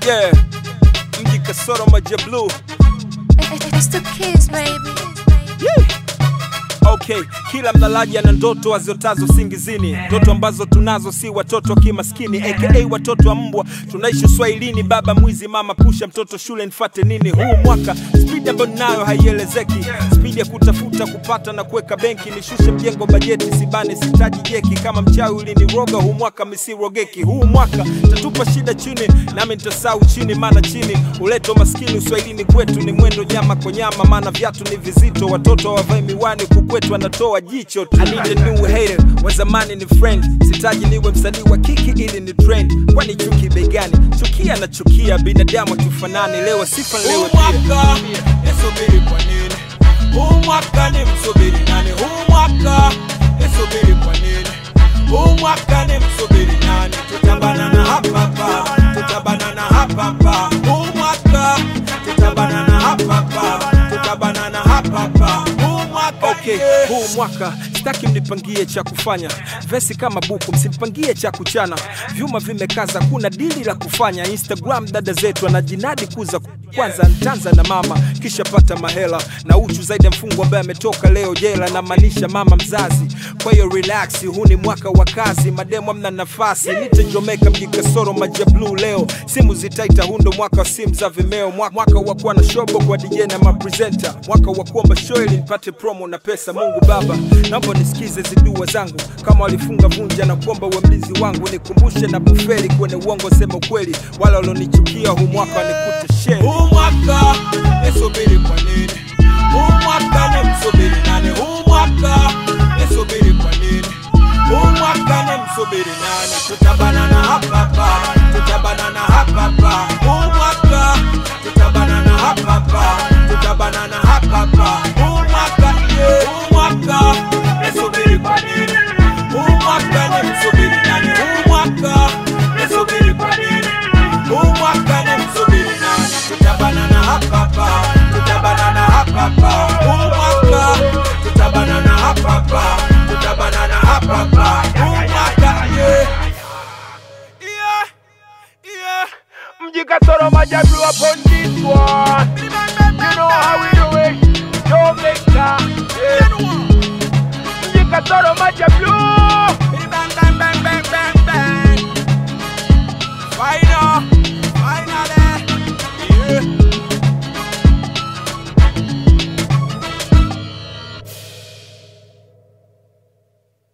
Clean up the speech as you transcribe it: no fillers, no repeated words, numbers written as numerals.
Yeah, Mji Kasoro Maja Blue. It's the kids, baby. Yeah. Okay, kila mlalaji ana ndoto aziotazo singizini. Ndoto ambazo tunazo si watoto kimaskini, aka watoto wa mbwa. Tunaishi Swahilini, baba mwizi, mama pusha mtoto shule nifate nini. Huu mwaka speed ambayo nayo haielezeki. Speed ya kutafuta, kupata na kuweka benki. Nishushe mjengo bajeti, sibane sitaji jeki. Kama mchawi uliniroga, huu mwaka misirogeki. Huu mwaka tatupa shida chini, nami nitasau chini. Maana chini uleto maskini, Swahilini kwetu ni mwendo nyama kwa nyama. Maana viatu ni vizito, watoto wavae miwani, kwetu anatoa jicho. I need a new hater, wa zamani ni friend. Sitaji niwe msanii wa kiki ili ni trend. Kwani chuki begani, chukia na chukia. Binadamu tufanane, leo sifa leo pia. Huu mwaka nisubiri kwa nini? Huu mwaka ni msubiri nani? Huu mwaka nisubiri kwa nini? Huu mwaka ni msubiri nani? Tutabanana hapa hapa, tutabanana hapa hapa. Huu mwaka tutabanana hapa hapa, tutabanana hapa hapa. Okay, huu mwaka sitaki mnipangie cha kufanya. Vesi kama buku msimpangie cha kuchana. Vyuma vimekaza, kuna dili la kufanya. Instagram dada zetu anajinadi kuza. Kwanza ntanza na mama, kisha pata mahela. Na uchu zaidi mfungu ambaye ametoka leo jela. Na manisha mama mzazi, kwa hiyo relax. Huu ni mwaka wa kazi, mademo mna nafasi. Nite Jomeka Mji Kasoro Maja Blue leo. Simu zitaita, hundo mwaka wa simu za Vimeo. Mwaka wa kuwa na shobo kwa DJ na mapresenter. Mwaka wa kuomba show ili nipate promo na pesa. Mungu Baba, naomba nisikize zidua zangu. Kama walifunga vunja na kuomba uwe mlinzi wangu. Nikumbushe na kufeli kwenye uongo, sema ukweli. Wala walonichukia huu mwaka wanikute share. Huu mwaka nisubiri kwa nini? Huu mwaka ni msubiri nani? Huu mwaka nisubiri kwa nini? Huu mwaka ni msubiri nani? Tutabanana hapa hapa, tutabanana hapa hapa. Huu mwaka tutabanana hapa hapa, tutabanana hapa hapa. Huu mwaka nisubiri kwa nini? Huu mwaka ni msubiri nani? Huu mwaka nisubiri kwa nini? Huu mwaka ni msubiri nani? Tutabanana hapa hapa, tutabanana hapa hapa. Huu mwaka tutabanana hapa hapa, tutabanana hapa hapa. Huu mwaka Mji Kasoro Maja Blue upon this one. You know how we do it. Jomeka, Mji Kasoro Maja Blue.